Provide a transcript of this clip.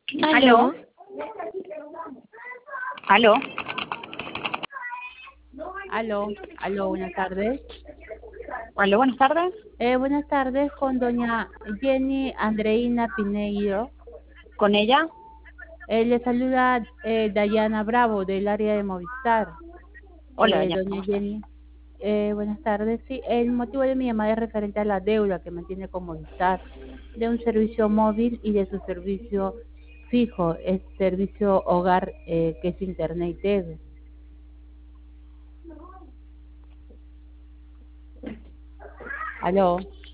¿Aló? ¿Aló? ¿Aló? Aló, buenas tardes. ¿Aló? Buenas tardes. Buenas tardes con doña Jenny Andreina Pineiro. ¿Con ella? Le saluda Dayana Bravo del área de Movistar. Hola, doña, Doña ¿cómo estás? Jenny, buenas tardes. Sí, el motivo de mi llamada es referente a la deuda que mantiene con Movistar de un servicio móvil y de su servicio fijo, el servicio hogar que es Internet y TV. ¿Aló?